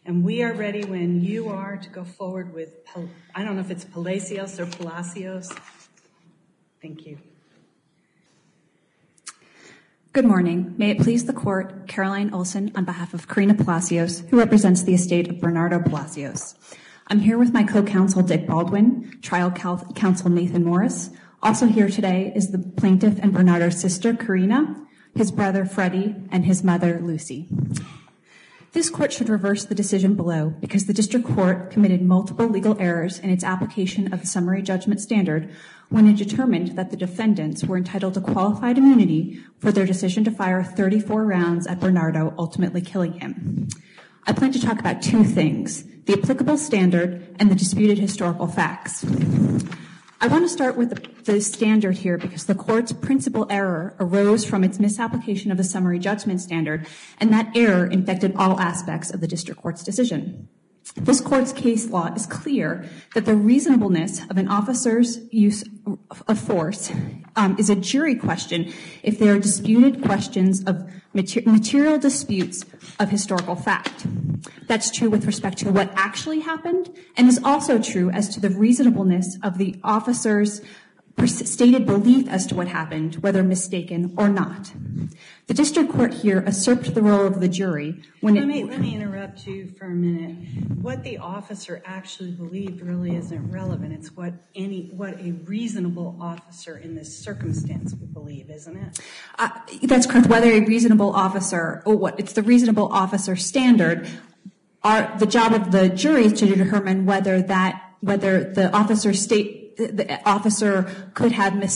And we are ready when you are to go forward with, I don't know if it's Palacios or Palacios. Thank you. Good morning. May it please the court, Caroline Olson on behalf of Karina Palacios, who represents the estate of Bernardo Palacios. I'm here with my co-counsel Dick Baldwin, trial counsel Nathan Morris. Also here today is the plaintiff and Bernardo's sister, Karina, his brother, Freddie, and his mother, Lucy. This court should reverse the decision below because the district court committed multiple legal errors in its application of the summary judgment standard when it determined that the defendants were entitled to qualified immunity for their decision to fire 34 rounds at Bernardo, ultimately killing him. I plan to talk about two things: the applicable standard and the disputed historical facts. I want to start with the standard here because the court's principal error arose from its misapplication of the summary judgment standard, and that error infected all aspects of the district court's decision. This court's case law is clear that the reasonableness of an officer's use of force is a jury question if there are disputed questions of material disputes of historical fact. That's true with respect to what actually happened, and is also true as to the reasonableness of the officer's stated belief as to what happened, whether mistaken or not. The district court here usurped the role of the jury when Let me interrupt you for a minute. What the officer actually believed really isn't relevant. It's what a reasonable officer in this circumstance would believe, isn't it? That's correct. Whether a reasonable officer, it's the reasonable officer standard. The job of the jury is to determine whether the officer could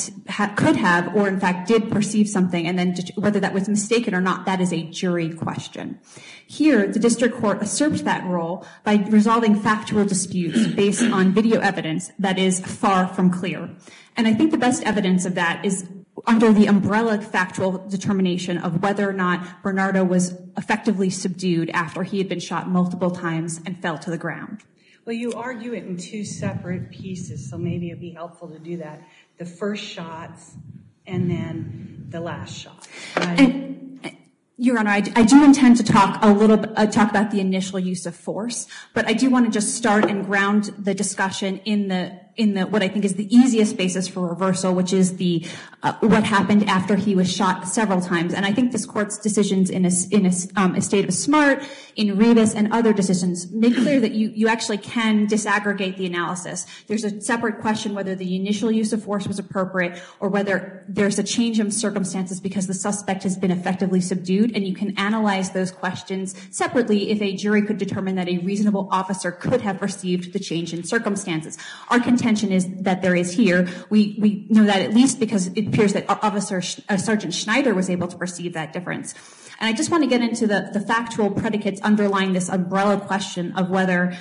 have, or in fact did perceive something, and then whether that was mistaken or not, that is a jury question. Here, the district court usurped that role by resolving factual disputes based on video evidence that is far from clear. And I think the best evidence of that is under the umbrella factual determination of whether or not Bernardo was effectively subdued after he had been shot multiple times and fell to the ground. Well, you argue it in two separate pieces, so maybe it'd be helpful to do that. The first shots and then the last shot. Right? And, Your Honor, I do intend to talk about the initial use of force, but I do want to just start and ground the discussion in the what I think is the easiest basis for reversal, which is what happened after he was shot several times. And I think this court's decisions in a state of Smart, in Rivas, and other decisions make clear that you actually can disaggregate the analysis. There's a separate question whether the initial use of force was appropriate or whether there's a change in circumstances because the suspect has been effectively subdued, and you can analyze those questions separately if a jury could determine that a reasonable officer could have perceived the change in circumstances. Our contention is that there is here. We know that at least because it appears that Sergeant Schneider was able to perceive that difference. And I just want to get into the factual predicates underlying this umbrella question of whether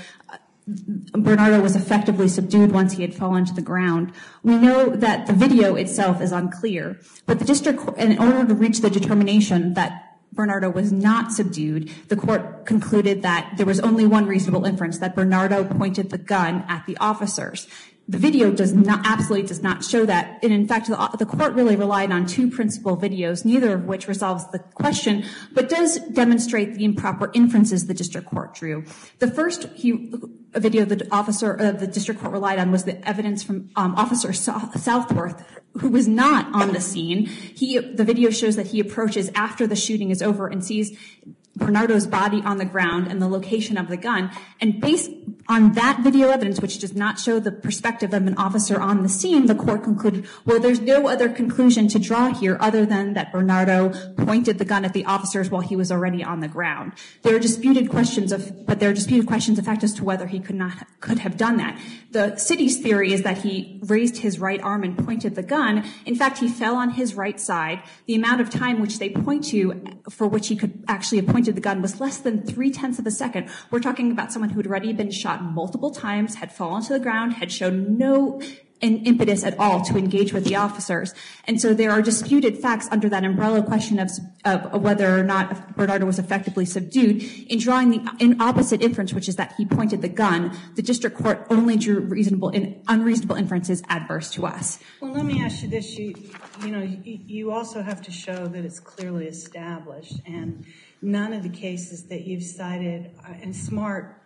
Bernardo was effectively subdued once he had fallen to the ground. We know that the video itself is unclear, but the district court, in order to reach the determination that Bernardo was not subdued, the court concluded that there was only one reasonable inference, that Bernardo pointed the gun at the officers. The video absolutely does not show that. And in fact, the court really relied on two principal videos, neither of which resolves the question, but does demonstrate the improper inferences the district court drew. The first video the district court relied on was the evidence from Officer Southworth, who was not on the scene. The video shows that he approaches after the shooting is over and sees Bernardo's body on the ground and the location of the gun. And based on that video evidence, which does not show the perspective of an officer on the scene, the court concluded, well, there's no other conclusion to draw here other than that Bernardo pointed the gun at the officers while he was already on the ground. There are disputed questions of fact as to whether he could have done that. The city's theory is that he raised his right arm and pointed the gun. In fact, he fell on his right side. The amount of time which they point to for which he could actually have pointed the gun was less than 0.3 of a second. We're talking about someone who had already been shot multiple times, had fallen to the ground, had shown no impetus at all to engage with the officers. And so there are disputed facts under that umbrella question of whether or not Bernardo was effectively subdued. In drawing the opposite inference, which is that he pointed the gun, the district court only drew unreasonable inferences adverse to us. Well, let me ask you this. You also have to show that it's clearly established. And none of the cases that you've cited, and Smart,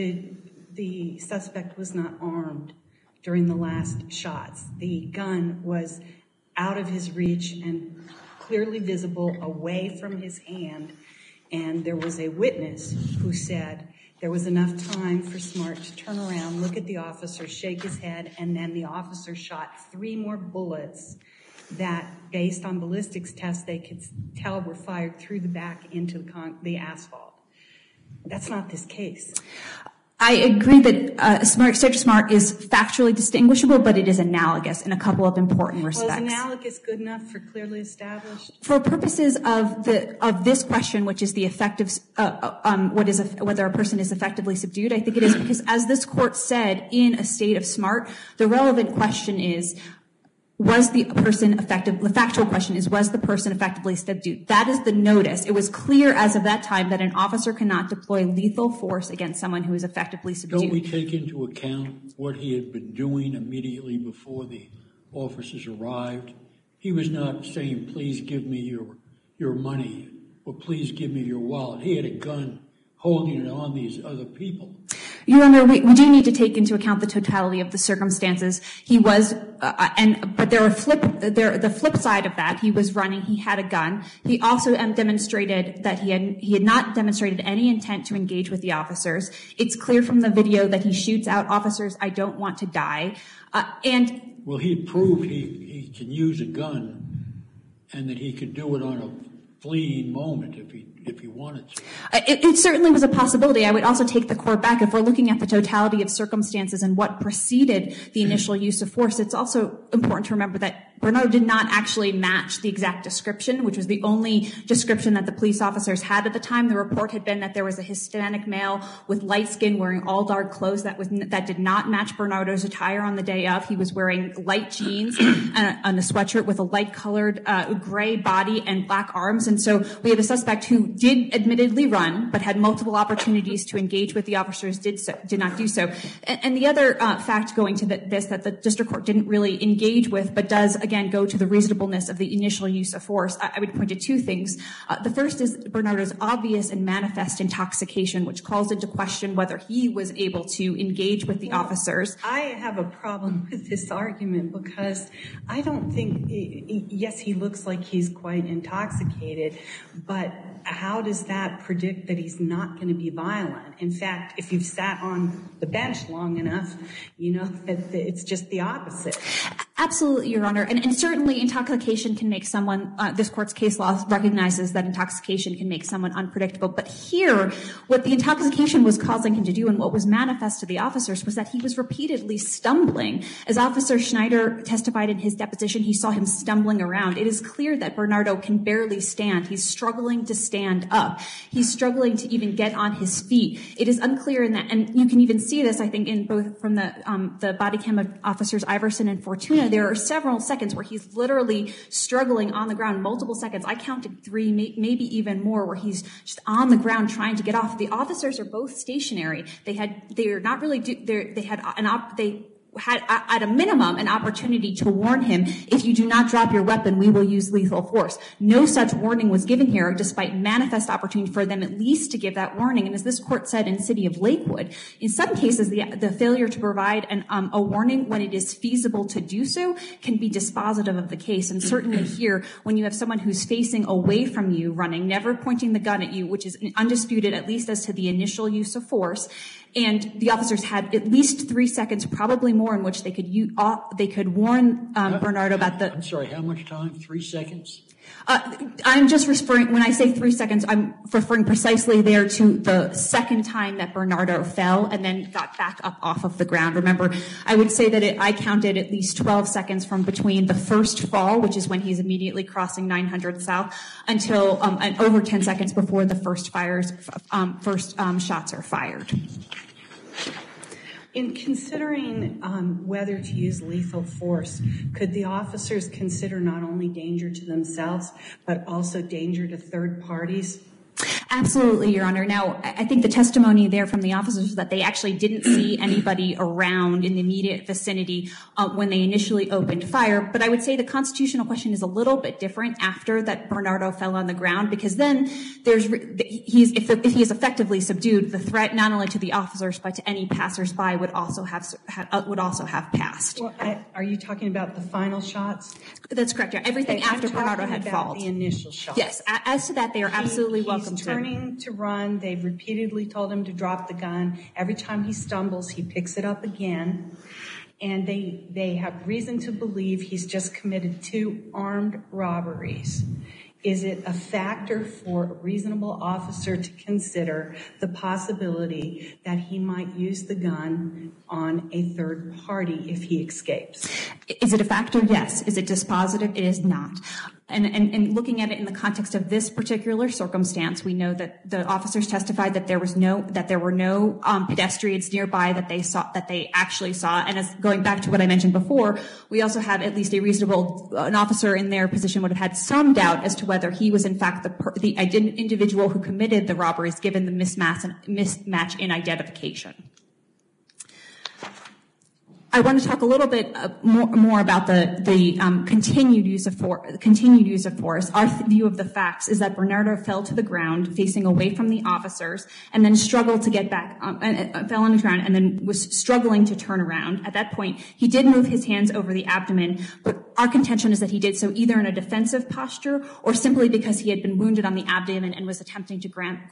the suspect was not armed during the last shots. The gun was out of his reach and clearly visible away from his hand, and there was a witness who said there was enough time for Smart to turn around, look at the officer, shake his head, and then the officer shot 3 more bullets that, based on ballistics tests, they could tell were fired through the back into the asphalt. That's not this case. I agree that Sergeant Smart is factually distinguishable, but it is analogous in a couple of important respects. Well, is analogous good enough for clearly established? For purposes of this question, which is the effective, whether a person is effectively subdued, I think it is, because as this court said in A State of Smart, the relevant question is, was the person effective? The factual question is, was the person effectively subdued? That is the notice. It was clear as of that time that an officer cannot deploy lethal force against someone who is effectively subdued. Don't we take into account what he had been doing immediately before the officers arrived? He was not saying, please give me your money, or please give me your wallet. He had a gun holding it on these other people. Your Honor, we do need to take into account the totality of the circumstances. He was, but the flip side of that, he was running, he had a gun. He also demonstrated that he had not demonstrated any intent to engage with the officers. It's clear from the video that he shoots out, "Officers, I don't want to die." Well, he proved he can use a gun and that he could do it on a fleeing moment if he wanted to. It certainly was a possibility. I would also take the court back. If we're looking at the totality of circumstances and what preceded the initial use of force, it's also important to remember that Bernardo did not actually match the exact description, which was the only description that the police officers had at the time. The report had been that there was a Hispanic male with light skin wearing all dark clothes that did not match Bernardo's attire on the day of. He was wearing light jeans and a sweatshirt with a light-colored gray body and black arms. And so we have a suspect who did admittedly run, but had multiple opportunities to engage with the officers, did not do so. And the other fact going to this that the district court didn't really engage with, but does, again, go to the reasonableness of the initial use of force, I would point to 2 things. The first is Bernardo's obvious and manifest intoxication, which calls into question whether he was able to engage with the officers. I have a problem with this argument because I don't think, yes, he looks like he's quite intoxicated, but how does that predict that he's not going to be violent? In fact, if you've sat on the bench long enough, you know that it's just the opposite. Absolutely, Your Honor. And certainly intoxication can make someone, this court's case law recognizes that intoxication can make someone unpredictable. But here, what the intoxication was causing him to do and what was manifest to the officers was that he was repeatedly stumbling. As Officer Schneider testified in his deposition, he saw him stumbling around. It is clear that Bernardo can barely stand. He's struggling to stand up. He's struggling to even get on his feet. It is unclear in that, and you can even see this, I think, in both from the body cam of Officers Iverson and Fortuna. There are several seconds where he's literally struggling on the ground, multiple seconds. I counted 3, maybe even more, where he's just on the ground trying to get off. The officers are both stationary. They had at a minimum an opportunity to warn him, if you do not drop your weapon, we will use lethal force. No such warning was given here, despite manifest opportunity for them at least to give that warning. And as this court said in City of Lakewood, in some cases the failure to provide a warning when it is feasible to do so can be dispositive of the case. And certainly here, when you have someone who's facing away from you, running, never pointing the gun at you, which is undisputed at least as to the initial use of force, and the officers had at least 3 seconds, probably more, in which they could warn Bernardo about the... I'm sorry, how much time? 3 seconds? I'm just referring, when I say 3 seconds, I'm referring precisely there to the second time that Bernardo fell and then got back up off of the ground. Remember, I would say that I counted at least 12 seconds from between the first fall, which is when he's immediately crossing 900 South, until and over 10 seconds before the first shots are fired. In considering whether to use lethal force, could the officers consider not only danger to themselves, but also danger to third parties? Absolutely, Your Honor. Now, I think the testimony there from the officers was that they actually didn't see anybody around in the immediate vicinity when they initially opened fire. But I would say the constitutional question is a little bit different after that Bernardo fell on the ground, because then if he is effectively subdued, the threat not only to the officers but to any passersby would also have passed. Well, are you talking about the final shots? That's correct. Yeah. Everything after Bernardo had fallen. The initial shots. Yes. As to that, they are absolutely welcome to. He's turning to run. They've repeatedly told him to drop the gun. Every time he stumbles, he picks it up again. And they have reason to believe he's just committed 2 armed robberies. Is it a factor for a reasonable officer to consider the possibility that he might use the gun on a third party if he escapes? Is it a factor? Yes. Is it dispositive? It is not. And looking at it in the context of this particular circumstance, we know that the officers testified that there were no pedestrians nearby that they actually saw. And as going back to what I mentioned before, we also have at least an officer in their position would have had some doubt as to whether he was in fact the individual who committed the robberies, given the mismatch in identification. I want to talk a little bit more about the continued use of force. Our view of the facts is that Bernardo fell to the ground, facing away from the officers, and then struggled to get back, fell on the ground, and then was struggling to turn around. At that point, he did move his hands over the abdomen, but our contention is that he did so either in a defensive posture or simply because he had been wounded on the abdomen and was attempting to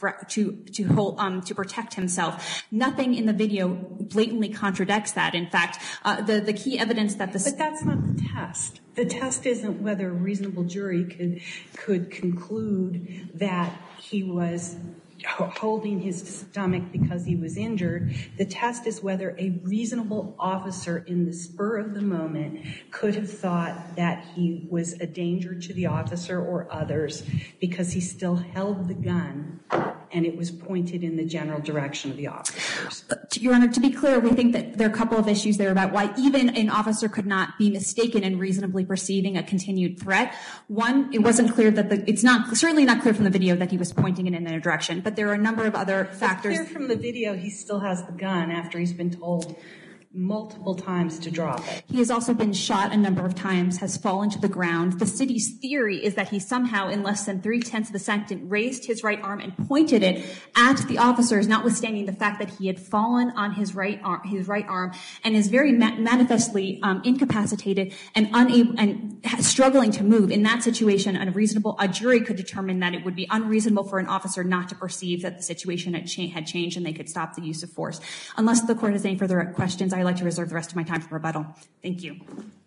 protect himself. Nothing in the video blatantly contradicts that. In fact, the key evidence that But that's not the test. The test isn't whether a reasonable jury could conclude that he was holding his stomach because he was injured. The test is whether a reasonable officer in the spur of the moment could have thought that he was a danger to the officer or others because he still held the gun and it was pointed in the general direction of the officers. Your Honor, to be clear, we think that there are a couple of issues there about why even an officer could not be mistaken in reasonably perceiving a continued threat. One, it wasn't clear that certainly not clear from the video that he was pointing it in their direction, but there are a number of other factors. It's clear from the video he still has the gun after he's been told multiple times to drop it. He has also been shot a number of times, has fallen to the ground. The city's theory is that he somehow, in less than 3/10 of a second, raised his right arm and pointed it at the officers, notwithstanding the fact that he had fallen on his right arm, and is very manifestly incapacitated and unable and struggling to move. In that situation, a jury could determine that it would be unreasonable for an officer not to perceive that the situation had changed and they could stop the use of force. Unless the court has any further questions, I'd like to reserve the rest of my time for rebuttal. Thank you.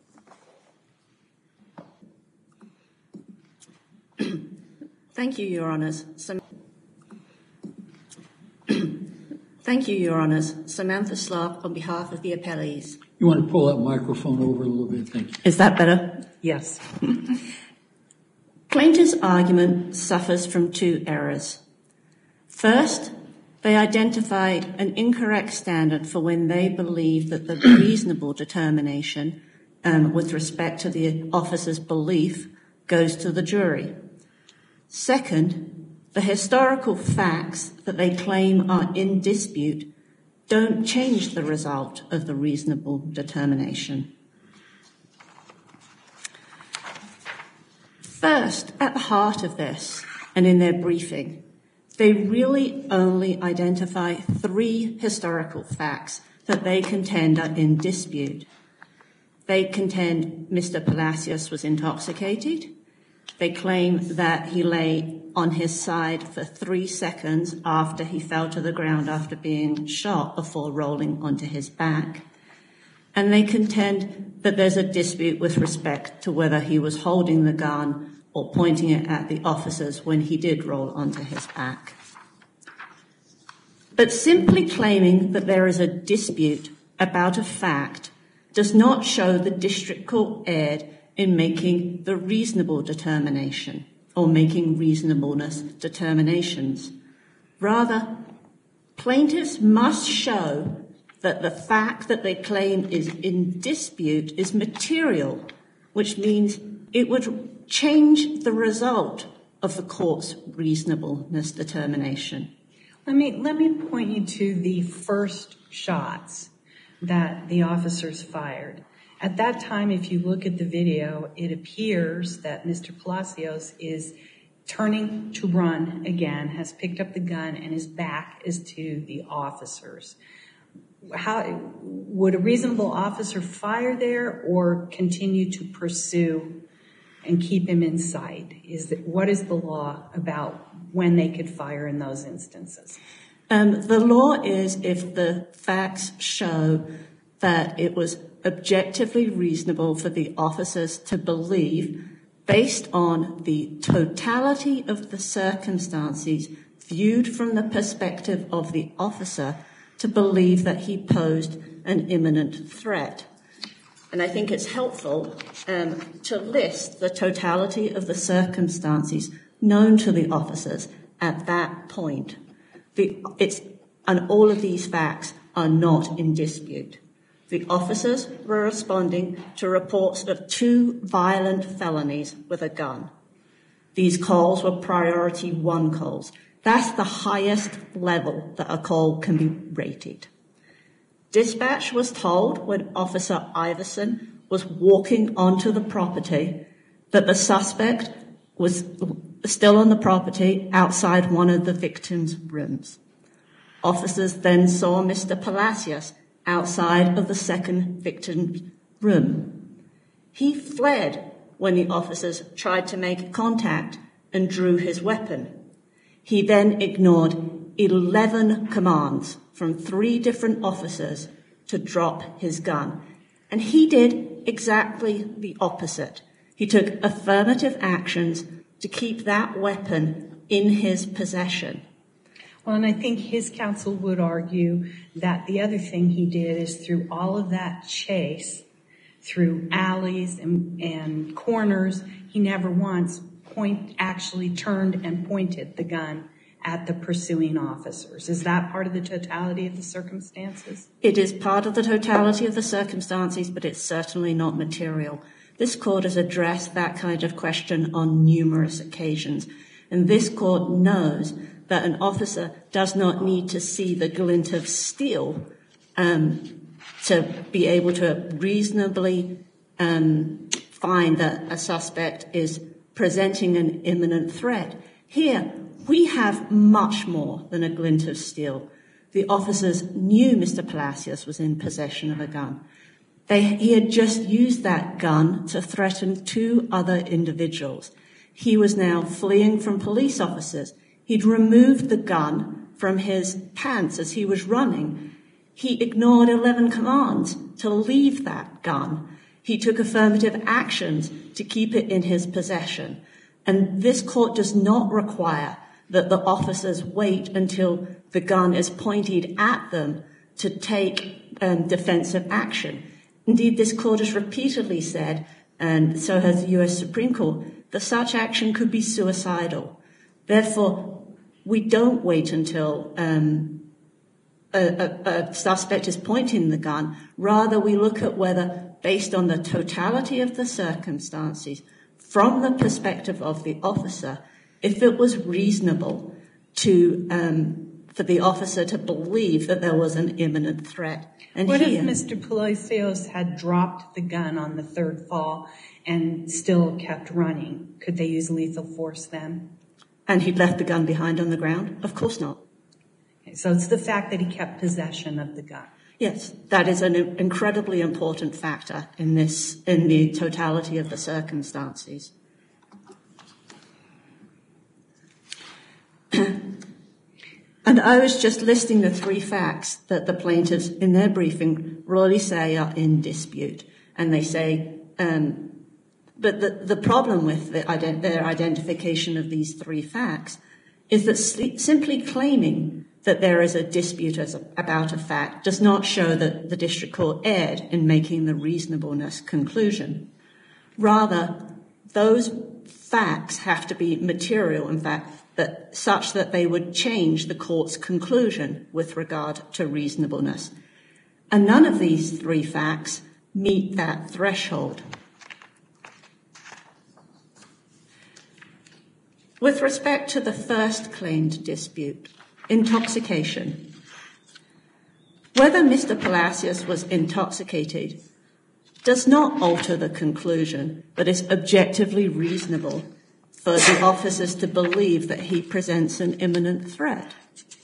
Thank you, Your Honours. Thank you, Your Honours. Samantha Slav on behalf of the appellees. You want to pull that microphone over a little bit? Thank you. Is that better? Yes. Plaintiff's argument suffers from 2 errors. First, they identify an incorrect standard for when they believe that the reasonable determination with respect to the officer's belief goes to the jury. Second, the historical facts that they claim are in dispute don't change the result of the reasonable determination. First, at the heart of this, and in their briefing, they really only identify 3 historical facts that they contend are in dispute. They contend Mr. Palacios was intoxicated. They claim that he lay on his side for 3 seconds after he fell to the ground after being shot before rolling onto his back. And they contend that there's a dispute with respect to whether he was holding the gun or pointing it at the officers when he did roll onto his back. But simply claiming that there is a dispute about a fact does not show the district court erred in making the reasonable determination or making reasonableness determinations. Rather, plaintiffs must show that the fact that they claim is in dispute is material, which means it would change the result of the court's reasonableness determination. Let me point you to the first shots that the officers fired. At that time, if you look at the video, it appears that Mr. Palacios is turning to run again, has picked up the gun, and his back is to the officers. Would a reasonable officer fire there or continue to pursue and keep him in sight? What is the law about when they could fire in those instances? The law is if the facts show that it was objectively reasonable for the officers to believe, based on the totality of the circumstances viewed from the perspective of the officer, to believe that he posed an imminent threat. And I think it's helpful to list the totality of the circumstances known to the officers at that point. And all of these facts are not in dispute. The officers were responding to reports of 2 violent felonies with a gun. These calls were priority 1 calls. That's the highest level that a call can be rated. Dispatch was told when Officer Iverson was walking onto the property that the suspect was still on the property outside one of the victim's rooms. Officers then saw Mr. Palacios outside of the second victim's room. He fled when the officers tried to make contact and drew his weapon. He then ignored 11 commands from 3 different officers to drop his gun. And he did exactly the opposite. He took affirmative actions to keep that weapon in his possession. Well, and I think his counsel would argue that the other thing he did is through all of that chase, through alleys and corners, he never once actually turned and pointed the gun at the pursuing officers. Is that part of the totality of the circumstances? It is part of the totality of the circumstances, but it's certainly not material. This court has addressed that kind of question on numerous occasions, and this court knows that an officer does not need to see the glint of steel to be able to reasonably find that a suspect is presenting an imminent threat. Here, we have much more than a glint of steel. The officers knew Mr. Palacios was in possession of a gun. He had just used that gun to threaten 2 other individuals. He was now fleeing from police officers. He'd removed the gun from his pants as he was running. He ignored 11 commands to leave that gun. He took affirmative actions to keep it in his possession. And this court does not require that the officers wait until the gun is pointed at them to take defensive action. Indeed, this court has repeatedly said, and so has the US Supreme Court, that such action could be suicidal. Therefore, we don't wait until a suspect is pointing the gun. Rather, we look at whether, based on the totality of the circumstances, from the perspective of the officer, if it was reasonable for the officer to believe that there was an imminent threat. And what if Mr. Palacios had dropped the gun on the 3rd fall and still kept running? Could they use lethal force then? And he'd left the gun behind on the ground? Of course not. Okay, so it's the fact that he kept possession of the gun. Yes, that is an incredibly important factor in the totality of the circumstances. And I was just listing the 3 facts that the plaintiffs in their briefing really say are in dispute. And they say, but the problem with their identification of these 3 facts is that simply claiming that there is a dispute about a fact does not show that the district court erred in making the reasonableness conclusion. Rather, those facts have to be material, in fact, such that they would change the court's conclusion with regard to reasonableness. And none of these 3 facts meet that threshold. With respect to the first claimed dispute, intoxication, whether Mr. Palacios was intoxicated does not alter the conclusion that it's objectively reasonable for the officers to believe that he presents an imminent threat.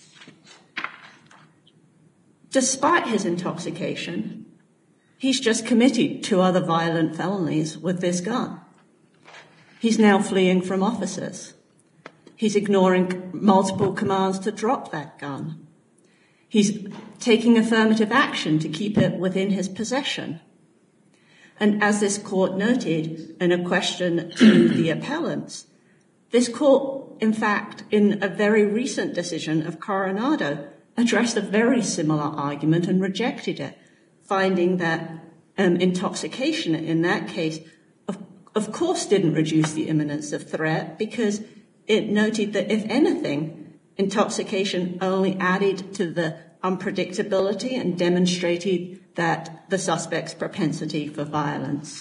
Despite his intoxication, he's just committed 2 other violent felonies with this gun. He's now fleeing from officers. He's ignoring multiple commands to drop that gun. He's taking affirmative action to keep it within his possession. And as this court noted in a question to the appellants, this court, in fact, in a very recent decision of Coronado, addressed a very similar argument and rejected it, finding that intoxication in that case, of course, didn't reduce the imminence of threat because it noted that, if anything, intoxication only added to the unpredictability and demonstrated that the suspect's propensity for violence.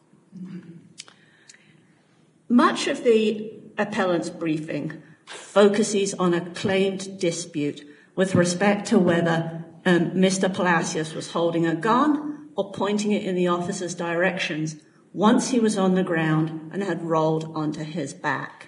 Much of the appellant's briefing focuses on a claimed dispute with respect to whether Mr. Palacios was holding a gun or pointing it in the officer's directions once he was on the ground and had rolled onto his back.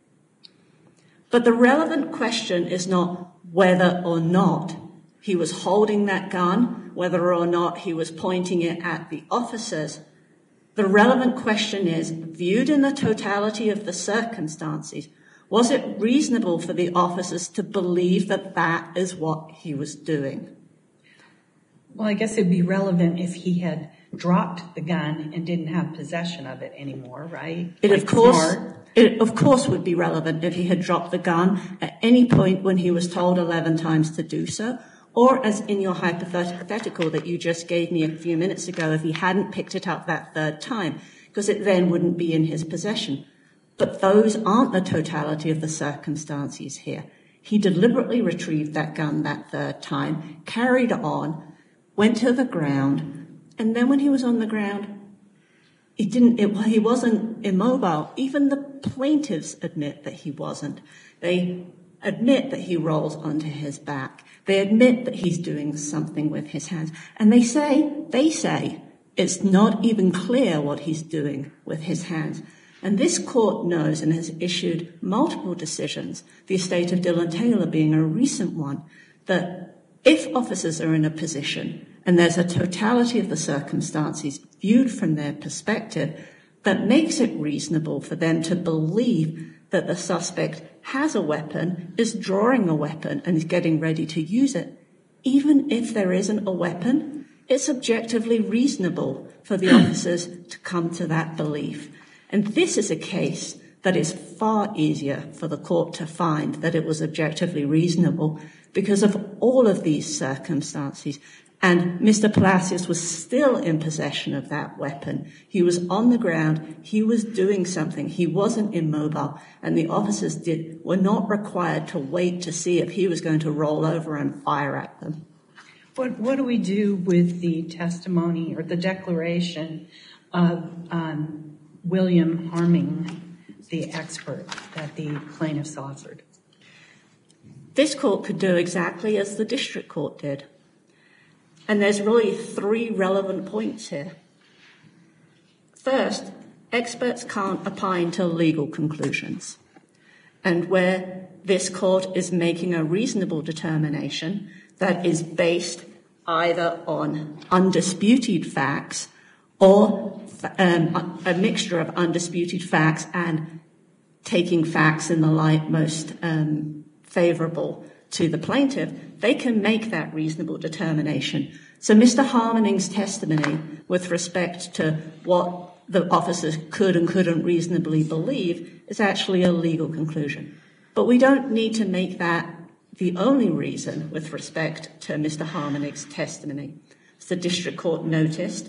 But the relevant question is not whether or not he was holding that gun, whether or not he was pointing it at the officers. The relevant question is, viewed in the totality of the circumstances, was it reasonable for the officers to believe that that is what he was doing? Well, I guess it'd be relevant if he had dropped the gun and didn't have possession of it anymore, right? It of course would be relevant if he had dropped the gun at any point when he was told 11 times to do so, or as in your hypothetical that you just gave me a few minutes ago, if he hadn't picked it up that 3rd time, because it then wouldn't be in his possession. But those aren't the totality of the circumstances here. He deliberately retrieved that gun that 3rd time, carried on, went to the ground, and then when he was on the ground, he wasn't immobile. Even the plaintiffs admit that he wasn't. They admit that he rolls onto his back. They admit that he's doing something with his hands. And they say it's not even clear what he's doing with his hands. And this court knows and has issued multiple decisions, the estate of Dylan Taylor being a recent one, that if officers are in a position and there's a totality of the circumstances viewed from their perspective that makes it reasonable for them to believe that the suspect has a weapon, is drawing a weapon, and is getting ready to use it, even if there isn't a weapon, it's objectively reasonable for the officers to come to that belief. And this is a case that is far easier for the court to find that it was objectively reasonable because of all of these circumstances. And Mr. Palacios was still in possession of that weapon. He was on the ground. He was doing something. He wasn't immobile. And the officers were not required to wait to see if he was going to roll over and fire at them. What do we do with the testimony or the declaration of William Harming, the expert that the plaintiffs offered? This court could do exactly as the district court did. And there's really 3 relevant points here. First, experts can't opine to legal conclusions. And where this court is making a reasonable determination that is based either on undisputed facts or a mixture of undisputed facts and taking facts in the light most favorable to the plaintiff, they can make that reasonable determination. So Mr. Harmoning's testimony with respect to what the officers could and couldn't reasonably believe is actually a legal conclusion. But we don't need to make that the only reason with respect to Mr. Harmoning's testimony. As the district court noted,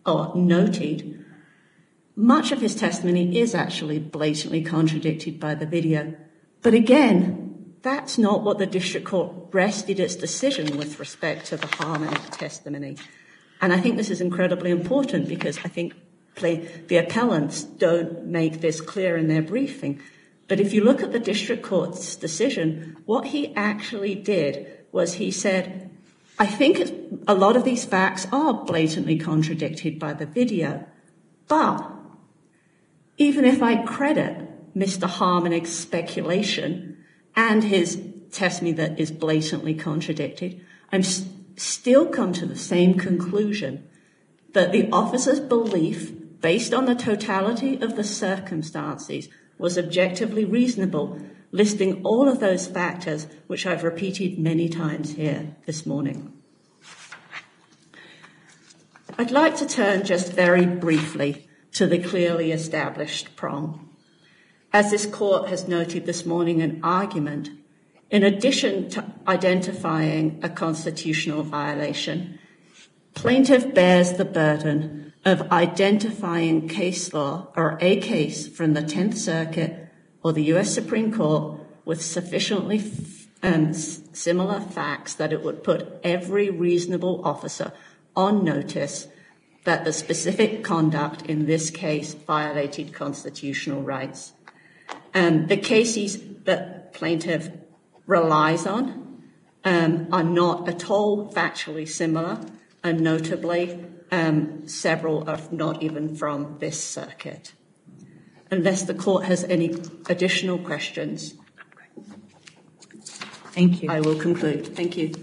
much of his testimony is actually blatantly contradicted by the video. But again, that's not what the district court rested its decision with respect to the Harmoning testimony. And I think this is incredibly important because I think the appellants don't make this clear in their briefing. But if you look at the district court's decision, what he actually did was he said, I think a lot of these facts are blatantly contradicted by the video, but even if I credit Mr. Harmonig's speculation and his testimony that is blatantly contradicted, I'm still come to the same conclusion that the officer's belief, based on the totality of the circumstances, was objectively reasonable, listing all of those factors which I've repeated many times here this morning. I'd like to turn just very briefly to the clearly established prong. As this court has noted this morning in argument, in addition to identifying a constitutional violation, plaintiff bears the burden of identifying case law or a case from the 10th Circuit or the US Supreme Court with sufficiently similar facts that it would put every reasonable officer on notice that the specific conduct in this case violated constitutional rights. The cases that plaintiff relies on are not at all factually similar, and notably, several are not even from this circuit. Unless the court has any additional questions, Thank you. I will conclude. Thank you.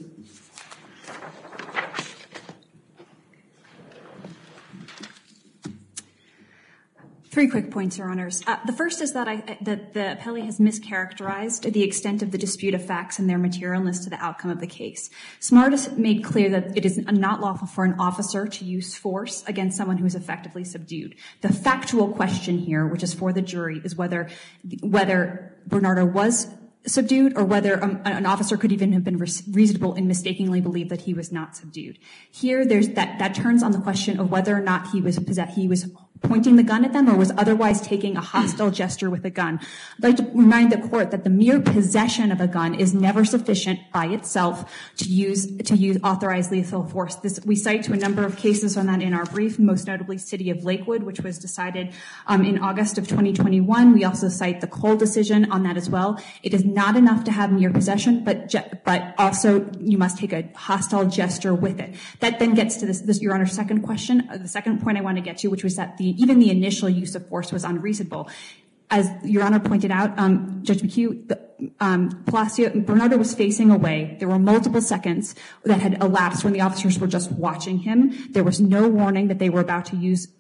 Three quick points, Your Honors. The first is that that the appellee has mischaracterized the extent of the dispute of facts and their materialness to the outcome of the case. Smart has made clear that it is not lawful for an officer to use force against someone who is effectively subdued. The factual question here, which is for the jury, is whether Bernardo was subdued or whether an officer could even have been reasonable in mistakenly believe that he was not subdued. Here, there's that turns on the question of whether or not he was pointing the gun at them or was otherwise taking a hostile gesture with a gun. I'd like to remind the court that the mere possession of a gun is never sufficient by itself to use authorized lethal force. We cite to a number of cases on that in our brief, most notably City of Lakewood, which was decided in August of 2021. We also cite the Cole decision on that as well. It is not enough to have mere possession, but also you must take a hostile gesture with it. That then gets to this Your Honor's second question, the second point I want to get to, which was that even the initial use of force was unreasonable. As Your Honor pointed out, Judge McHugh, Bernardo was facing away. There were multiple seconds that had elapsed when the officers were just watching him. There was no warning that they were about to use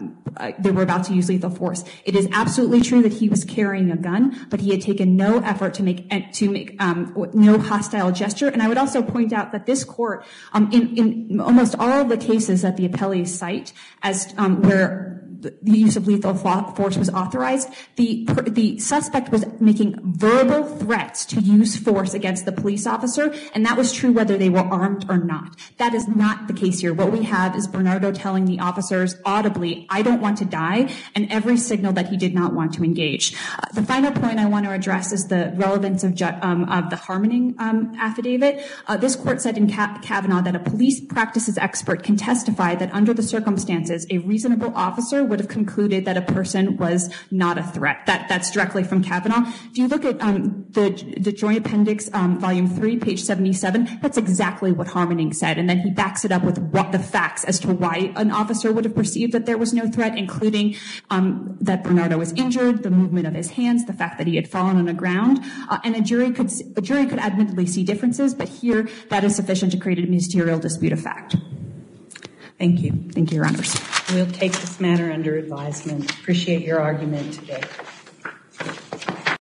lethal force. It is absolutely true that he was carrying a gun, but he had taken no effort to make no hostile gesture. And I would also point out that this court, in almost all of the cases that the appellees cite as where the use of lethal force was authorized, the suspect was making verbal threats to use force against the police officer, and that was true whether they were armed or not. That is not the case here. What we have is Bernardo telling the officers audibly, I don't want to die, and every signal that he did not want to engage. The final point I want to address is the relevance of the Harmoning affidavit. This court said in Kavanaugh that a police practices expert can testify that under the circumstances, a reasonable officer would have concluded that a person was not a threat. That's directly from Kavanaugh. If you look at the Joint Appendix, Volume 3, page 77, that's exactly what Harmoning said. And then he backs it up with the facts as to why an officer would have perceived that there was no threat, including that Bernardo was injured, the movement of his hands, the fact that he had fallen on the ground. And a jury could admittedly see differences, but here that is sufficient to create a ministerial dispute of fact. Thank you. Thank you, Your Honors. We'll take this matter under advisement. Appreciate your argument today.